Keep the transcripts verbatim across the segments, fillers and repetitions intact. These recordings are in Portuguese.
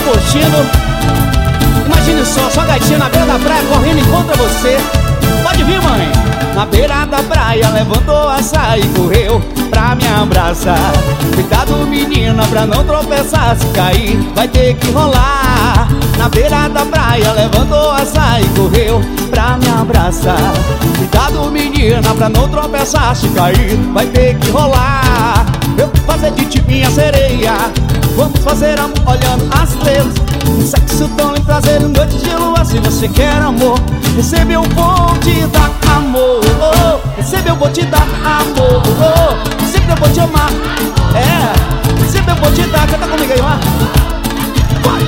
curtindo. Imagine só, sua gatinha na beira da praia correndo e contra você. Pode vir, mãe. Na beira da praia levantou a saia e correu pra me abraçar. Cuidado, menina, pra não tropeçar. Se cair, vai ter que rolar. Na beira da praia levantou a saia e correu pra me abraçar. Cuidado, menina, pra não tropeçar. Se cair, vai ter que rolar. Eu vou fazer de ti minha sereia. Vamos fazer amor olhando as estrelas. Um sexo tão lindo, prazer em noite de lua. Se você quer amor, recebe, eu vou te dar amor. Oh, recebe, eu vou te dar amor. Oh, recebe, eu vou te amar. É, recebe, eu vou te dar. Canta comigo aí, ó. Vai.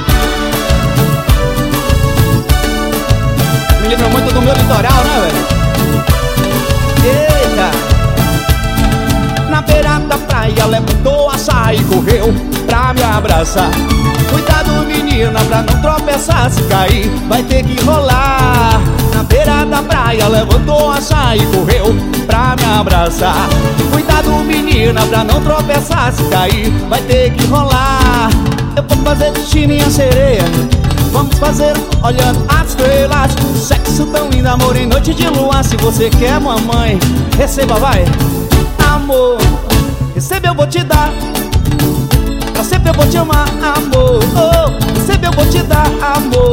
Me lembra muito do meu litoral, né, velho? Eita. Na beira da praia levantou a saia e correu pra me abraçar. Cuidado, menina, pra não tropeçar. Se cair, vai ter que rolar. Na beira da praia levantou a saia e correu pra me abraçar. Cuidado, menina, pra não tropeçar. Se cair, vai ter que rolar. Eu vou fazer de ti minha sereia. Vamos fazer olhando as estrelas. Sexo tão lindo, amor em noite de lua. Se você quer, mamãe, receba, vai. Amor, recebe, eu vou te dar. Pra sempre eu vou te amar, amor. Oh, recebe, eu vou te dar, amor.